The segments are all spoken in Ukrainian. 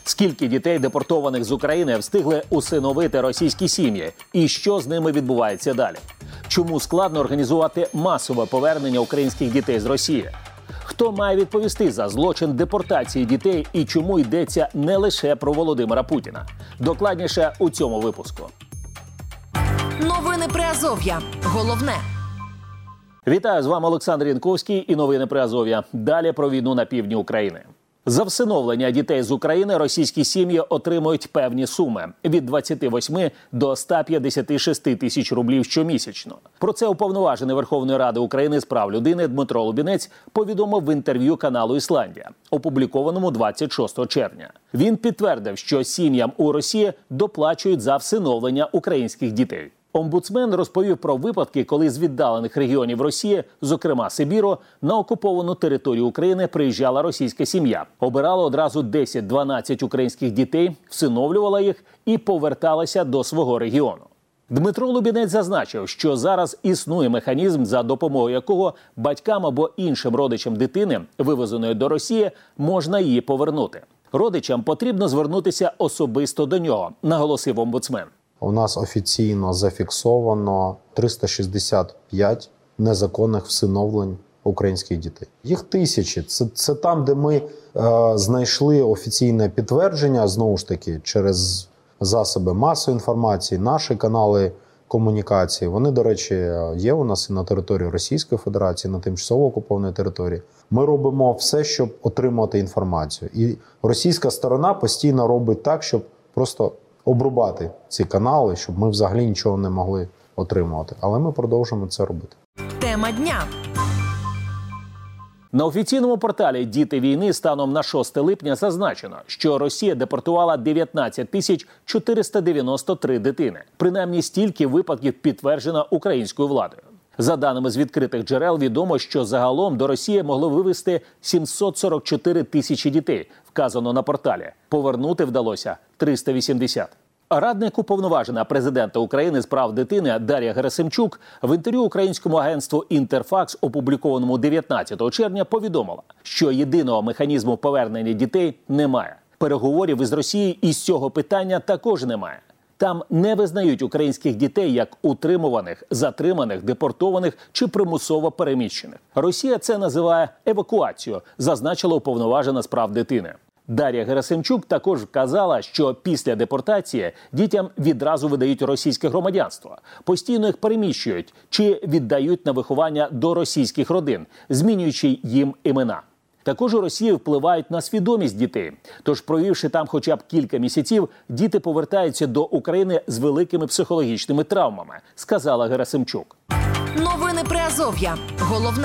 Скільки дітей, депортованих з України, встигли усиновити російські сім'ї? І що з ними відбувається далі? Чому складно організувати масове повернення українських дітей з Росії? Хто має відповісти за злочин депортації дітей і чому йдеться не лише про Володимира Путіна? Докладніше у цьому випуску. Новини Приазов'я. Головне. Вітаю, з вами Олександр Янковський і новини Приазов'я. Далі про війну на півдні України. За всиновлення дітей з України російські сім'ї отримують певні суми – від 28 до 156 тисяч рублів щомісячно. Про це уповноважений Верховної Ради України з прав людини Дмитро Лубінець повідомив в інтерв'ю каналу «Ісландія», опублікованому 26 червня. Він підтвердив, що сім'ям у Росії доплачують за всиновлення українських дітей. Омбудсмен розповів про випадки, коли з віддалених регіонів Росії, зокрема Сибіру, на окуповану територію України приїжджала російська сім'я. Обирала одразу 10-12 українських дітей, всиновлювала їх і поверталася до свого регіону. Дмитро Лубінець зазначив, що зараз існує механізм, за допомогою якого батькам або іншим родичам дитини, вивезеної до Росії, можна її повернути. Родичам потрібно звернутися особисто до нього, наголосив омбудсмен. У нас офіційно зафіксовано 365 незаконних всиновлень українських дітей. Їх тисячі. Це там, де ми знайшли офіційне підтвердження, знову ж таки, через засоби масової інформації, наші канали комунікації. Вони, до речі, є у нас і на території Російської Федерації, на тимчасово окупованій території. Ми робимо все, щоб отримати інформацію. І російська сторона постійно робить так, щоб просто обрубати ці канали, щоб ми взагалі нічого не могли отримувати. Але ми продовжуємо це робити. Тема дня. На офіційному порталі «Діти війни» станом на 6 липня зазначено, що Росія депортувала 19 тисяч 493 дитини. Принаймні стільки випадків підтверджено українською владою. За даними з відкритих джерел, відомо, що загалом до Росії могли вивезти 744 тисячі дітей, вказано на порталі. Повернути вдалося 380. Радник уповноважена президента України з прав дитини Дар'я Герасимчук в інтерв'ю українському агентству «Інтерфакс», опублікованому 19 червня, повідомила, що єдиного механізму повернення дітей немає. Переговорів із Росією із цього питання також немає. Там не визнають українських дітей як утримуваних, затриманих, депортованих чи примусово переміщених. Росія це називає евакуацією, зазначила уповноважена з прав дитини. Дар'я Герасимчук також вказала, що після депортації дітям відразу видають російське громадянство, постійно їх переміщують чи віддають на виховання до російських родин, змінюючи їм імена. Також у Росії впливають на свідомість дітей. Тож, провівши там хоча б кілька місяців, діти повертаються до України з великими психологічними травмами, сказала Герасимчук. Новини Приазов'я. Головне.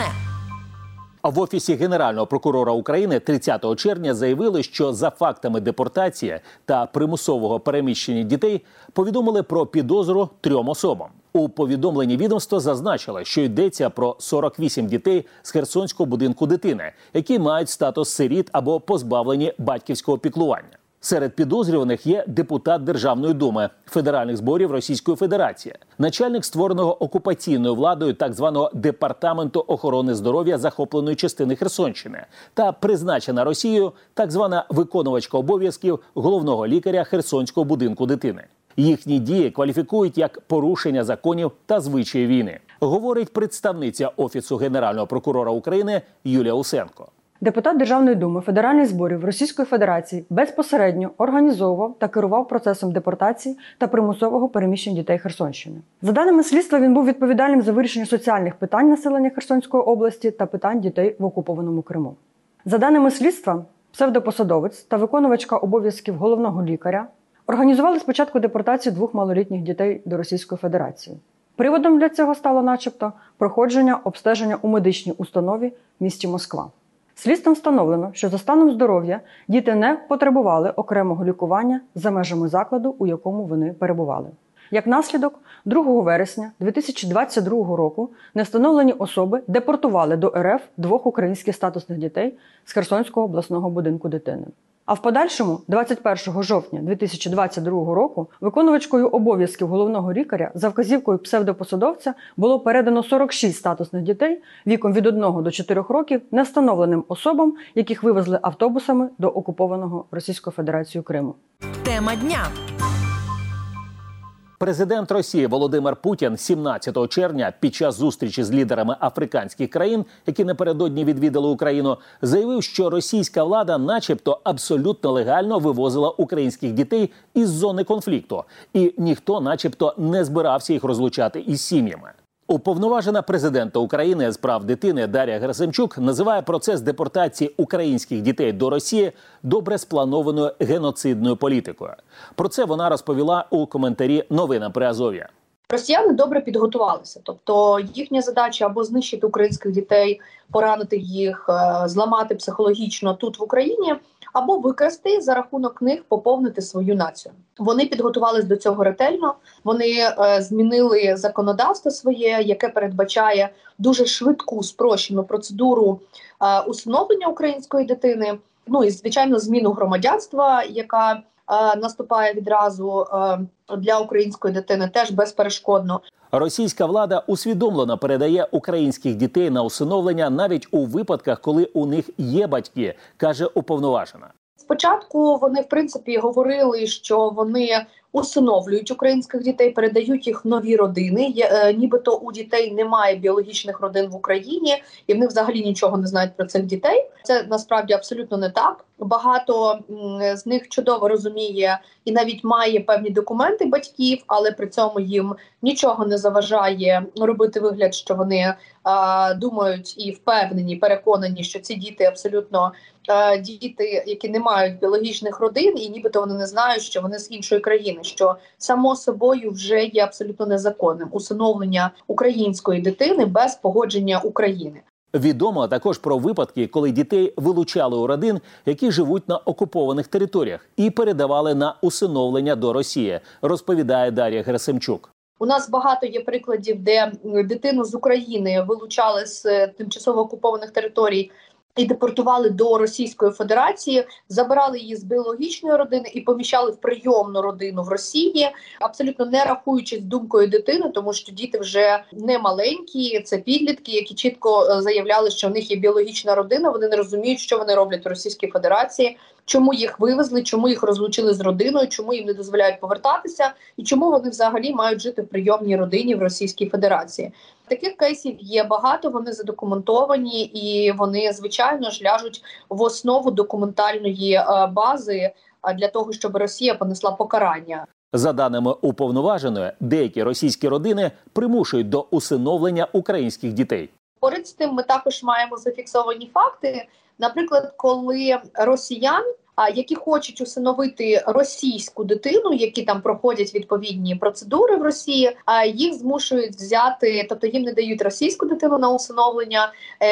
В Офісі Генерального прокурора України 30 червня заявили, що за фактами депортації та примусового переміщення дітей повідомили про підозру 3 особам. У повідомленні відомства зазначило, що йдеться про 48 дітей з Херсонського будинку дитини, які мають статус сиріт або позбавлені батьківського піклування. Серед підозрюваних є депутат Державної думи Федеральних зборів Російської Федерації, начальник створеного окупаційною владою так званого Департаменту охорони здоров'я захопленої частини Херсонщини та призначена Росією так звана виконувачка обов'язків головного лікаря Херсонського будинку дитини. Їхні дії кваліфікують як порушення законів та звичаїв війни, говорить представниця Офісу Генерального прокурора України Юлія Усенко. Депутат Державної думи Федеральних зборів Російської Федерації безпосередньо організовував та керував процесом депортації та примусового переміщення дітей Херсонщини. За даними слідства, він був відповідальним за вирішення соціальних питань населення Херсонської області та питань дітей в окупованому Криму. За даними слідства, псевдопосадовець та виконувачка обов'язків головного лікаря організували спочатку депортацію 2 малолітніх дітей до Російської Федерації. Приводом для цього стало начебто проходження обстеження у медичній установі в місті Москва. Слідством встановлено, що за станом здоров'я діти не потребували окремого лікування за межами закладу, у якому вони перебували. Як наслідок, 2 вересня 2022 року невстановлені особи депортували до РФ 2 українських статусних дітей з Херсонського обласного будинку дитини. А в подальшому, 21 жовтня 2022 року, виконувачкою обов'язків головного лікаря за вказівкою псевдопосадовця було передано 46 статусних дітей віком від 1 до 4 років невстановленим особам, яких вивезли автобусами до окупованого Російською Федерацією Криму. Тема дня. Президент Росії Володимир Путін 17 червня під час зустрічі з лідерами африканських країн, які напередодні відвідали Україну, заявив, що російська влада начебто абсолютно легально вивозила українських дітей із зони конфлікту. І ніхто начебто не збирався їх розлучати із сім'ями. Уповноважена президента України з прав дитини Дар'я Герасимчук називає процес депортації українських дітей до Росії добре спланованою геноцидною політикою. Про це вона розповіла у коментарі «Новинам Приазов'я». Росіяни добре підготувалися, тобто їхня задача або знищити українських дітей, поранити їх, зламати психологічно тут в Україні, або викрасти за рахунок них, поповнити свою націю. Вони підготувались до цього ретельно, вони змінили законодавство своє, яке передбачає дуже швидку, спрощену процедуру усиновлення української дитини, ну і, звичайно, зміну громадянства, яка наступає відразу для української дитини, теж безперешкодно. Російська влада усвідомлено передає українських дітей на усиновлення навіть у випадках, коли у них є батьки, каже уповноважена. Спочатку вони, в принципі, говорили, що вони усиновлюють українських дітей, передають їх в нові родини. Нібито у дітей немає біологічних родин в Україні, і вони взагалі нічого не знають про цих дітей. Це насправді абсолютно не так. Багато з них чудово розуміє і навіть має певні документи батьків, але при цьому їм нічого не заважає робити вигляд, що вони думають і впевнені, переконані, що ці діти абсолютно діти, які не мають біологічних родин, і нібито вони не знають, що вони з іншої країни, що само собою вже є абсолютно незаконним усиновлення української дитини без погодження України. Відомо також про випадки, коли дітей вилучали у родин, які живуть на окупованих територіях, і передавали на усиновлення до Росії, розповідає Дар'я Герасимчук. У нас багато є прикладів, де дитину з України вилучали з тимчасово окупованих територій і депортували до Російської Федерації, забирали її з біологічної родини і поміщали в прийомну родину в Росії, абсолютно не рахуючись думкою дитини, тому що діти вже не маленькі, це підлітки, які чітко заявляли, що в них є біологічна родина, вони не розуміють, що вони роблять в Російській Федерації, чому їх вивезли, чому їх розлучили з родиною, чому їм не дозволяють повертатися і чому вони взагалі мають жити в прийомній родині в Російській Федерації. Таких кейсів є багато, вони задокументовані і вони, звичайно ж, ляжуть в основу документальної бази для того, щоб Росія понесла покарання. За даними уповноваженої, деякі російські родини примушують до усиновлення українських дітей. Поряд з тим ми також маємо зафіксовані факти, наприклад, коли росіян, які хочуть усиновити російську дитину, які там проходять відповідні процедури в Росії, їх змушують взяти, тобто їм не дають російську дитину на усиновлення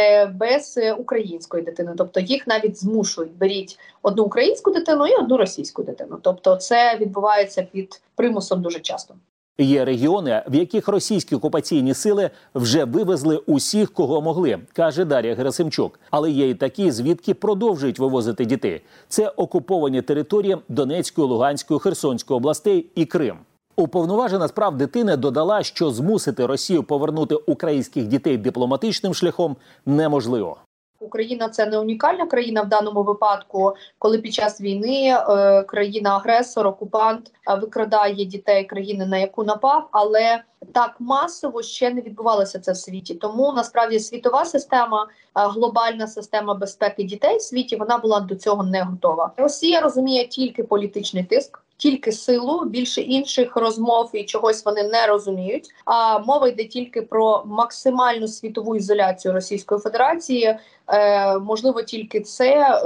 без української дитини. Тобто їх навіть змушують, беріть одну українську дитину і одну російську дитину. Тобто це відбувається під примусом дуже часто. Є регіони, в яких російські окупаційні сили вже вивезли усіх, кого могли, каже Дар'я Герасимчук. Але є і такі, звідки продовжують вивозити дітей. Це окуповані території Донецької, Луганської, Херсонської областей і Крим. Уповноважена з прав дитини додала, що змусити Росію повернути українських дітей дипломатичним шляхом неможливо. Україна – це не унікальна країна в даному випадку, коли під час війни країна-агресор, окупант викрадає дітей країни, на яку напав, але так масово ще не відбувалося це в світі. Тому, насправді, світова система, глобальна система безпеки дітей в світі, вона була до цього не готова. Росія розуміє тільки політичний тиск, тільки силу, більше інших розмов і чогось вони не розуміють. А мова йде тільки про максимальну світову ізоляцію Російської Федерації. Можливо, тільки це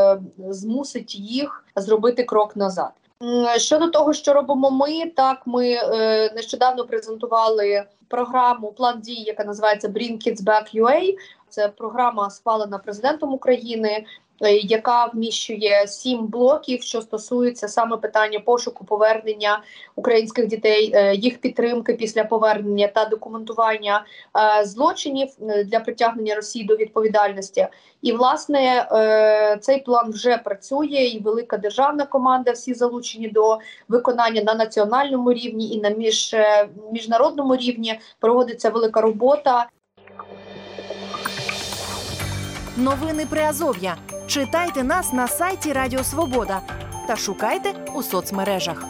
змусить їх зробити крок назад. Щодо того, що робимо ми, так, ми нещодавно презентували програму, план дій, яка називається Bring Kids Back UA. Це програма, схвалена президентом України, яка вміщує 7 блоків, що стосується саме питання пошуку, повернення українських дітей, їх підтримки після повернення та документування злочинів для притягнення Росії до відповідальності. І, власне, цей план вже працює, і велика державна команда, всі залучені до виконання на національному рівні і на міжнародному рівні. Проводиться велика робота. Новини Приазов'я. Читайте нас на сайті Радіо Свобода та шукайте у соцмережах.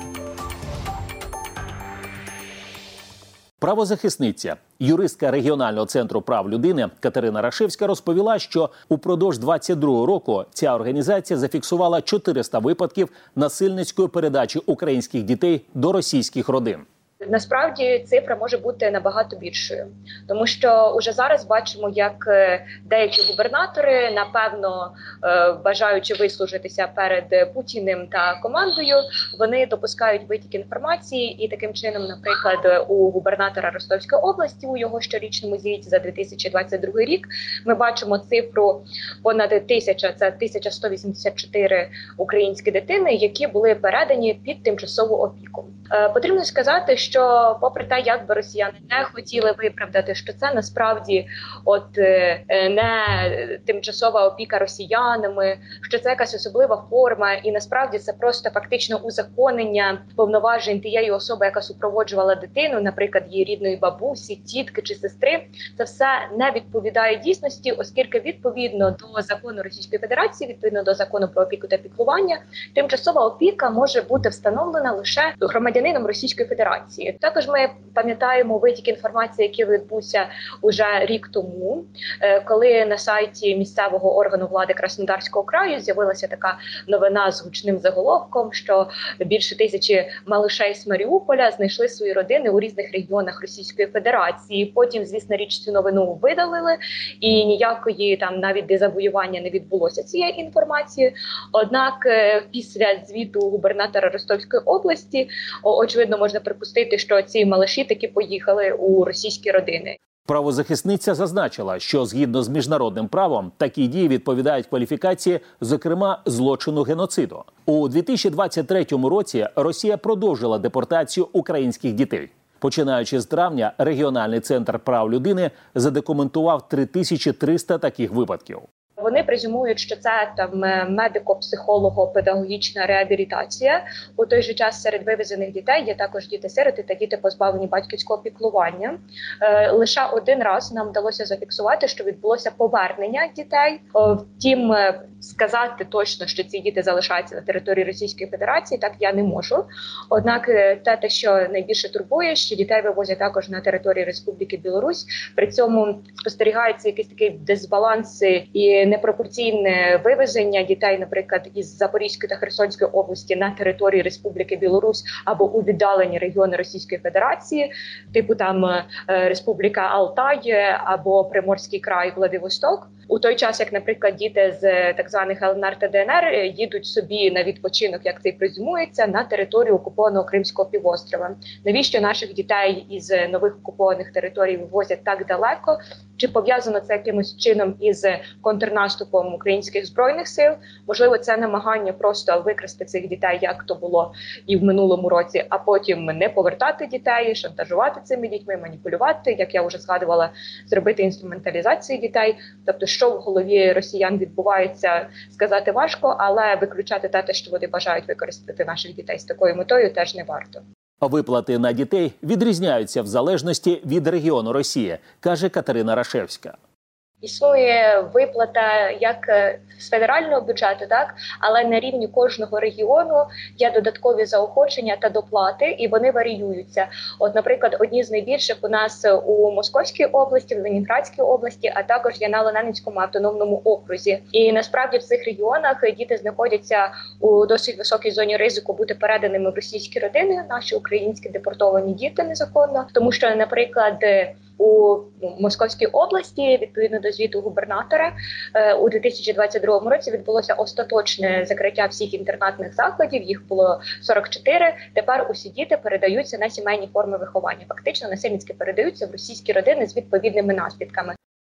Правозахисниця, юристка регіонального центру прав людини Катерина Рашевська розповіла, що упродовж 2022 року ця організація зафіксувала 400 випадків насильницької передачі українських дітей до російських родин. Насправді цифра може бути набагато більшою, тому що уже зараз бачимо, як деякі губернатори, напевно, бажаючи вислужитися перед Путіним та командою, вони допускають витік інформації, і таким чином, наприклад, у губернатора Ростовської області у його щорічному звіті за 2022 рік ми бачимо цифру понад 1000, це 1184 українські дитини, які були передані під тимчасову опіку. Потрібно сказати, що попри те, як би росіяни не хотіли виправдати, що це насправді не тимчасова опіка росіянами, що це якась особлива форма, і насправді це просто фактично узаконення повноважень тієї особи, яка супроводжувала дитину, наприклад, її рідної бабусі, тітки чи сестри. Це все не відповідає дійсності, оскільки відповідно до закону Російської Федерації, відповідно до закону про опіку та піклування, тимчасова опіка може бути встановлена лише громадянином Російської Федерації. Також ми пам'ятаємо витік інформації, який відбувся уже рік тому, коли на сайті місцевого органу влади Краснодарського краю з'явилася така новина з гучним заголовком, що більше 1000 малишей з Маріуполя знайшли свої родини у різних регіонах Російської Федерації. Потім, звісно, цю новину видалили, і ніякої там навіть дезавоювання не відбулося цієї інформації. Однак після звіту губернатора Ростовської області, очевидно, можна припустити, що ці малиші таки поїхали у російські родини. Правозахисниця зазначила, що згідно з міжнародним правом такі дії відповідають кваліфікації, зокрема, злочину геноциду. У 2023 році Росія продовжила депортацію українських дітей. Починаючи з травня, регіональний центр прав людини задокументував 3300 таких випадків. Вони презюмують, що це там медико-психолого-педагогічна реабілітація. У той же час серед вивезених дітей є також діти-сироти та діти, позбавлені батьківського піклування. Лише один раз нам вдалося зафіксувати, що відбулося повернення дітей. Втім, сказати точно, що ці діти залишаються на території Російської Федерації, так я не можу. Однак те, що найбільше турбує, що дітей вивозять також на території Республіки Білорусь. При цьому спостерігається якийсь такий дисбаланс і непропорційне вивезення дітей, наприклад, із Запорізької та Херсонської області на території Республіки Білорусь або у віддалені регіони Російської Федерації, типу там Республіка Алтай або Приморський край, Владивосток. У той час, як, наприклад, діти з так званих ЛНР та ДНР їдуть собі на відпочинок, як це і презюмується, на територію окупованого Кримського півострова. Навіщо наших дітей із нових окупованих територій вивозять так далеко? Чи пов'язано це якимось чином із контрнаступом українських збройних сил? Можливо, це намагання просто викрасти цих дітей, як то було і в минулому році, а потім не повертати дітей, шантажувати цими дітьми, маніпулювати, як я вже згадувала, зробити інструменталізацію дітей. Тобто, що в голові росіян відбувається, сказати важко, але виключати те, що вони бажають використати наших дітей з такою метою, теж не варто. Виплати на дітей відрізняються в залежності від регіону Росії, каже Катерина Рашевська. Існує виплата як з федерального бюджету, так, але на рівні кожного регіону є додаткові заохочення та доплати, і вони варіюються. От, наприклад, одні з найбільших у нас у Московській області, в Ленінградській області, а також є на Ленінському автономному окрузі. І насправді в цих регіонах діти знаходяться у досить високій зоні ризику бути переданими в російські родини, наші українські депортовані діти незаконно, тому що, наприклад, у Московській області, відповідно до звіту губернатора, у 2022 році відбулося остаточне закриття всіх інтернатних закладів, їх було 44, тепер усі діти передаються на сімейні форми виховання. Фактично насильницьки передаються в російські родини з відповідними наслідками.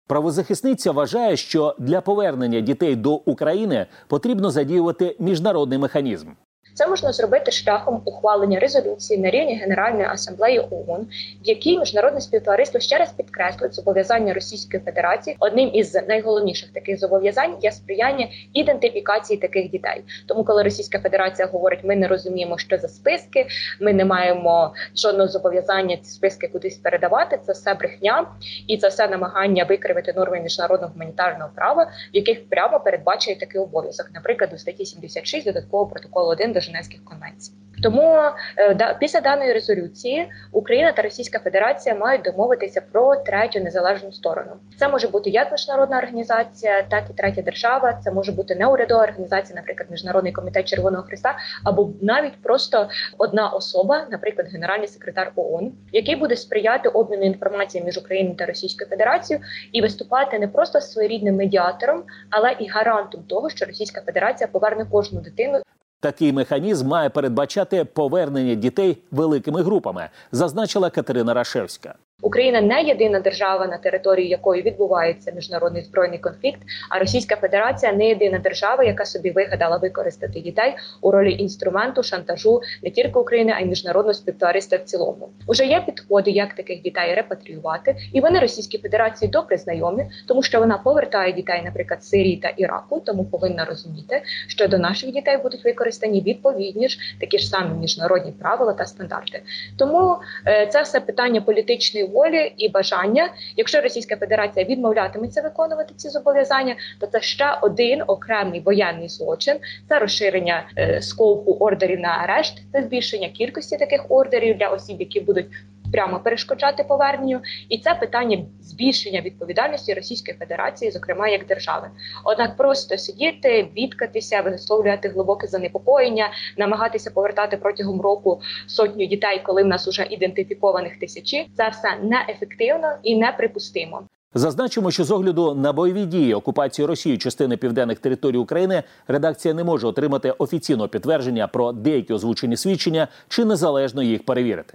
Правозахисниця вважає, що для повернення дітей до України потрібно задіювати міжнародний механізм. Це можна зробити шляхом ухвалення резолюції на рівні Генеральної асамблеї ООН, в якій міжнародне співтовариство ще раз підкреслить зобов'язання Російської Федерації. Одним із найголовніших таких зобов'язань є сприяння ідентифікації таких дітей. Тому, коли Російська Федерація говорить, ми не розуміємо, що за списки, ми не маємо жодного зобов'язання ці списки кудись передавати, це все брехня і це все намагання викривити норми міжнародного гуманітарного права, в яких прямо передбачає такий обов'язок, наприклад, у статті 76 додаткового протоколу 1 до Женевських конвенцій. Тому після даної резолюції Україна та Російська Федерація мають домовитися про третю незалежну сторону. Це може бути як міжнародна організація, так і третя держава. Це може бути неурядова організація, наприклад, Міжнародний комітет Червоного Хреста, або навіть просто одна особа, наприклад, генеральний секретар ООН, який буде сприяти обміну інформацією між Україною та Російською Федерацією і виступати не просто своєрідним медіатором, але і гарантом того, що Російська Федерація поверне кожну дитину. Такий механізм має передбачати повернення дітей великими групами, зазначила Катерина Рашевська. Україна не єдина держава, на території якої відбувається міжнародний збройний конфлікт, а Російська Федерація не єдина держава, яка собі вигадала використати дітей у ролі інструменту шантажу не тільки України, а й міжнародного співтовариства в цілому. Уже є підходи, як таких дітей репатріювати, і вони Російській Федерації добре знайомі, тому що вона повертає дітей, наприклад, з Сирії та Іраку, тому повинна розуміти, що до наших дітей будуть використані відповідні ж такі ж самі міжнародні правила та стандарти. Тому це все питання політичної волі і бажання. Якщо Російська Федерація відмовлятиметься виконувати ці зобов'язання, то це ще один окремий воєнний злочин. Це розширення скопу ордерів на арешт, це збільшення кількості таких ордерів для осіб, які будуть прямо перешкоджати поверненню. І це питання збільшення відповідальності Російської Федерації, зокрема як держави. Однак просто сидіти, бідкатися, висловлювати глибоке занепокоєння, намагатися повертати протягом року сотню дітей, коли в нас уже ідентифікованих тисячі, це все неефективно і неприпустимо. Зазначимо, що з огляду на бойові дії окупації Росією частини південних територій України редакція не може отримати офіційного підтвердження про деякі озвучені свідчення чи незалежно їх перевірити.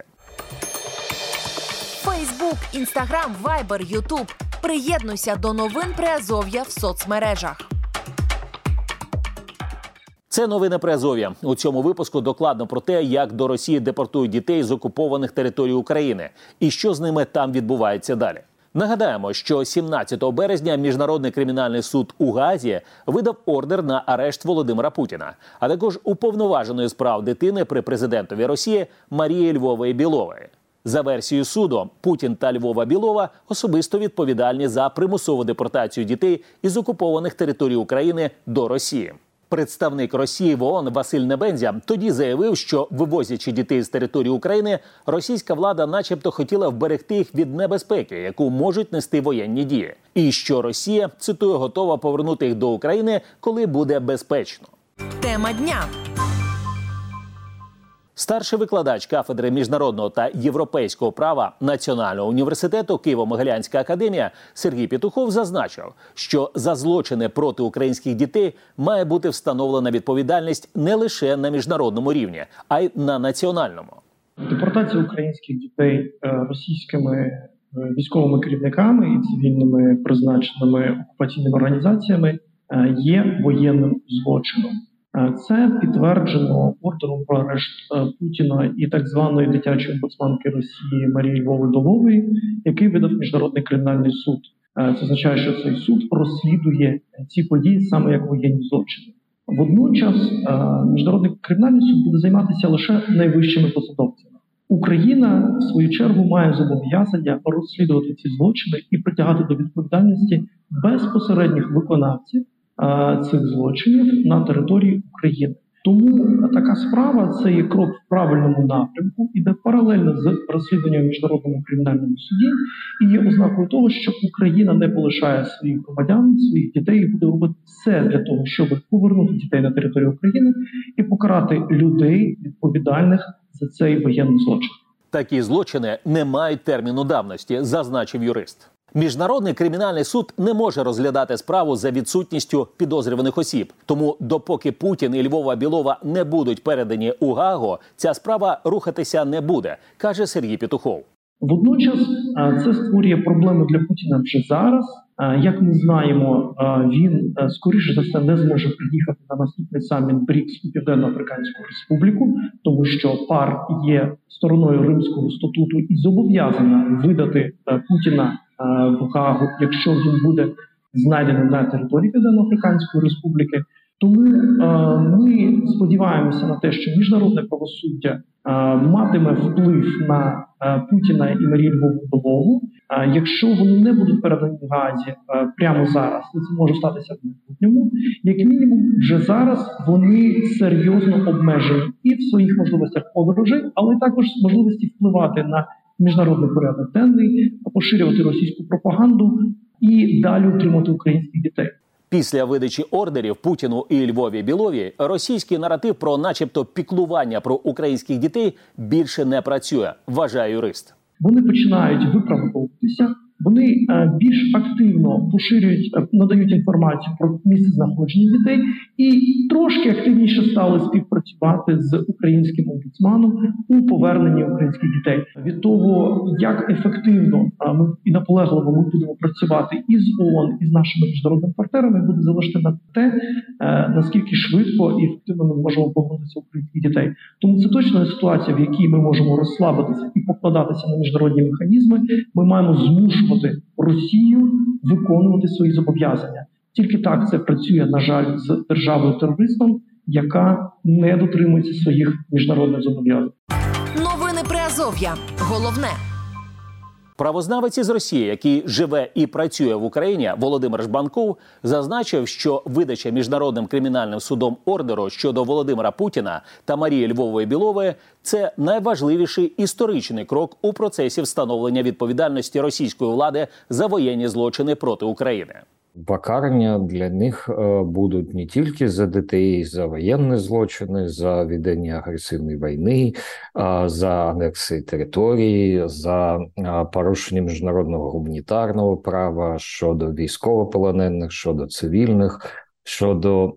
Фейсбук, Інстаграм, Вайбер, Ютуб. Приєднуйся до новин Приазов'я в соцмережах. Це новини Приазов'я. У цьому випуску докладно про те, як до Росії депортують дітей з окупованих територій України і що з ними там відбувається далі. Нагадаємо, що 17 березня Міжнародний кримінальний суд у Гаазі видав ордер на арешт Володимира Путіна, а також уповноваженої з прав дитини при президентові Росії Марії Львової-Білової. За версією суду, Путін та Львова-Білова особисто відповідальні за примусову депортацію дітей із окупованих територій України до Росії. Представник Росії в ООН Василь Небензя тоді заявив, що, вивозячи дітей з території України, російська влада начебто хотіла вберегти їх від небезпеки, яку можуть нести воєнні дії. І що Росія, цитую, готова повернути їх до України, коли буде безпечно. Тема дня. Старший викладач кафедри міжнародного та європейського права Національного університету Києво-Могилянська академія Сергій Петухов зазначив, що за злочини проти українських дітей має бути встановлена відповідальність не лише на міжнародному рівні, а й на національному. Депортація українських дітей російськими військовими керівниками і цивільними призначеними окупаційними організаціями є воєнним злочином. Це підтверджено ордером про арешт Путіна і так званої дитячої омбудсманки Росії Марії Львової-Білової, який видав Міжнародний кримінальний суд. Це означає, що цей суд розслідує ці події саме як воєнні злочини. Водночас Міжнародний кримінальний суд буде займатися лише найвищими посадовцями. Україна, в свою чергу, має зобов'язання розслідувати ці злочини і притягати до відповідальності безпосередніх виконавців цих злочинів на території України. Тому така справа – це є крок в правильному напрямку, іде паралельно з розслідуванням в Міжнародному кримінальному суді і є ознакою того, що Україна не полишає своїх громадян, своїх дітей і буде робити все для того, щоб повернути дітей на територію України і покарати людей, відповідальних за цей воєнний злочин. Такі злочини не мають терміну давності, зазначив юрист. Міжнародний кримінальний суд не може розглядати справу за відсутністю підозрюваних осіб. Тому допоки Путін і Львова-Білова не будуть передані у Гаагу, ця справа рухатися не буде, каже Сергій Петухов. Водночас це створює проблеми для Путіна вже зараз. Як ми знаємо, він, скоріше за все, не зможе приїхати на наступний саміт БРІКС у Південно-Африканську Республіку, тому що ПАР є стороною Римського статуту і зобов'язана видати Путіна в Гаагу, якщо він буде знайдений на території Південно-Африканської Республіки. Тому ми сподіваємося на те, що міжнародне правосуддя матиме вплив на Путіна і Марію Львову-Белову. Якщо вони не будуть передані в Гаазі прямо зараз, то це може статися в майбутньому. Як мінімум, вже зараз вони серйозно обмежені і в своїх можливостях подорожей, але також можливості впливати на міжнародний порядок денний, поширювати російську пропаганду і далі утримувати українських дітей. Після видачі ордерів Путіну і Львові Білові російський наратив про начебто піклування про українських дітей більше не працює, вважає юрист. Вони починають виправдовуватися, вони більш активно поширюють, надають інформацію про місце знаходження дітей і трошки активніше стали співпрацювати з українським омбудсманом у поверненні українських дітей. Від того, як ефективно ми і наполегливо ми будемо працювати із ООН, і з нашими міжнародними партнерами, буде залежати на те, наскільки швидко і ефективно ми можемо повернутися українських дітей. Тому це точно не ситуація, в якій ми можемо розслабитися і покладатися на міжнародні механізми. Ми маємо змушувати Росію виконувати свої зобов'язання. Тільки так це працює, на жаль, з державою-терористом, яка не дотримується своїх міжнародних зобов'язань. Новини Приазов'я. Головне. Правознавець із Росії, який живе і працює в Україні, Володимир Жбанков, зазначив, що видача Міжнародним кримінальним судом ордеру щодо Володимира Путіна та Марії Львової-Білової – це найважливіший історичний крок у процесі встановлення відповідальності російської влади за воєнні злочини проти України. Покарання для них будуть не тільки за дітей, за воєнні злочини, за ведення агресивної війни, за анексії території, за порушення міжнародного гуманітарного права щодо військовополонених, щодо цивільних, щодо,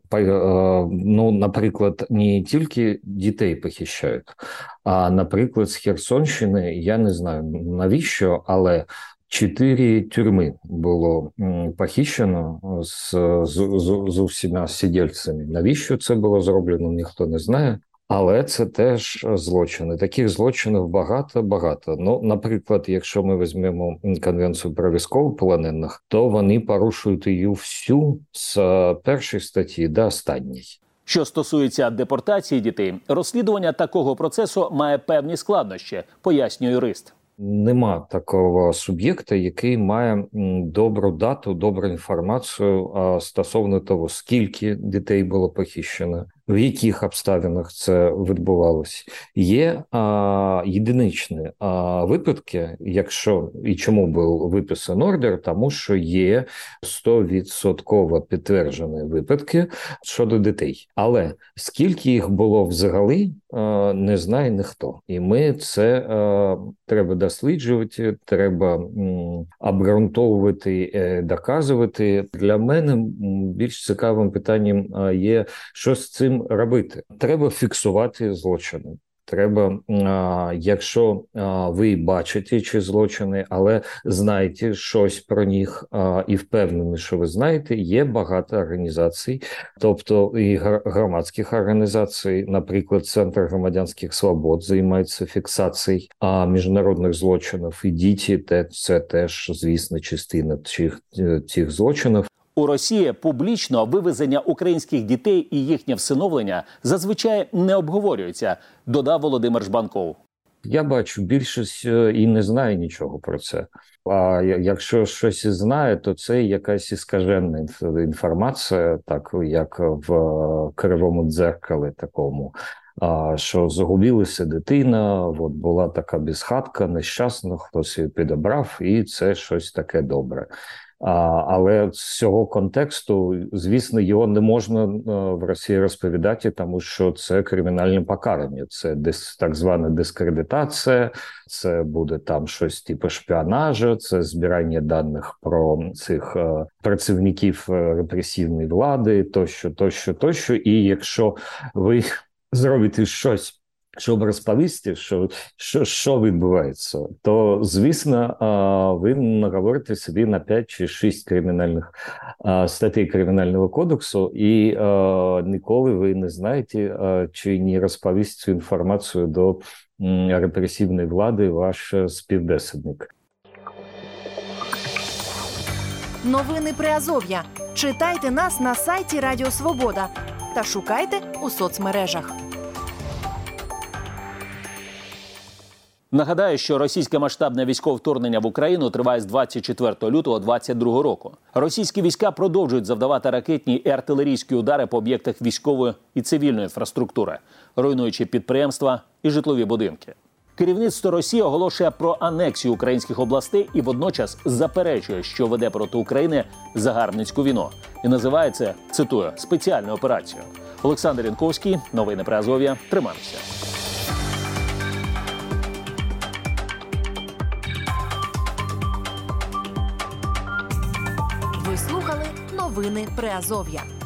наприклад, не тільки дітей похищають, а, наприклад, з Херсонщини, я не знаю навіщо, але 4 тюрми було похищено з усіма сидільцями. Навіщо це було зроблено, ніхто не знає. Але це теж злочини. Таких злочинів багато. Ну, наприклад, якщо ми візьмемо Конвенцію про військовополонених, то вони порушують її всю з першої статті до останньої. Що стосується депортації дітей, розслідування такого процесу має певні складнощі, пояснює юрист. Нема такого суб'єкта, який має добру дату, добру інформацію стосовно того, скільки дітей було похищено, в яких обставинах це відбувалося. Є єдиничні випадки, якщо і чому був виписаний ордер, тому що є 100% підтверджені випадки щодо дітей. Але скільки їх було взагалі, не знає ніхто. І ми це треба досліджувати, треба обґрунтовувати, доказувати. Для мене більш цікавим питанням є, що з цим робити. Треба фіксувати злочини. Треба, якщо ви бачите ці злочини, але знаєте щось про них і впевнені, що ви знаєте, є багато організацій, тобто і громадських організацій, наприклад, Центр громадянських свобод займається фіксацією міжнародних злочинів, і діти – це теж, звісно, частина цих злочинів. У Росії публічно вивезення українських дітей і їхнє всиновлення зазвичай не обговорюється, додав Володимир Жбанков. Я бачу, більшість і не знає нічого про це. А якщо щось і знає, то це якась іскажена інформація, так як в Кривому дзеркалі такому. Що загубилася дитина, от була така безхатка, нещасна, хтось її підібрав, і це щось таке добре. Але з цього контексту, звісно, його не можна в Росії розповідати, тому що це кримінальне покарання, це так звана дискредитація, це буде там щось типу шпіонажу, це збирання даних про цих працівників репресивної влади, тощо. І якщо ви зробите щось, щоб розповісти, що відбувається, то, звісно, ви наговорите собі на 5 чи 6 кримінальних статей Кримінального кодексу, і ніколи ви не знаєте, чи не розповість цю інформацію до репресивної влади ваш співбесідник. Новини Приазов'я. Читайте нас на сайті Радіо Свобода та шукайте у соцмережах. Нагадаю, що російське масштабне військове вторгнення в Україну триває з 24 лютого 2022 року. Російські війська продовжують завдавати ракетні і артилерійські удари по об'єктах військової і цивільної інфраструктури, руйнуючи підприємства і житлові будинки. Керівництво Росії оголошує про анексію українських областей і водночас заперечує, що веде проти України загарбницьку війну. І називає це, цитую, спеціальною операцією. Олександр Янковський, новини Приазов'я. Тримаємося. Ви слухали новини Приазов'я.